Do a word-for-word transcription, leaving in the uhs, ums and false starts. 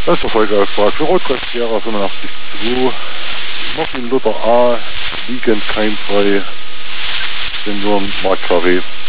Erster Folgeauftrag für Rotkreuz Sierra fünfundachtzig zwei. Martin Luther A. Liegend keimfrei. Senioren Mark Carré.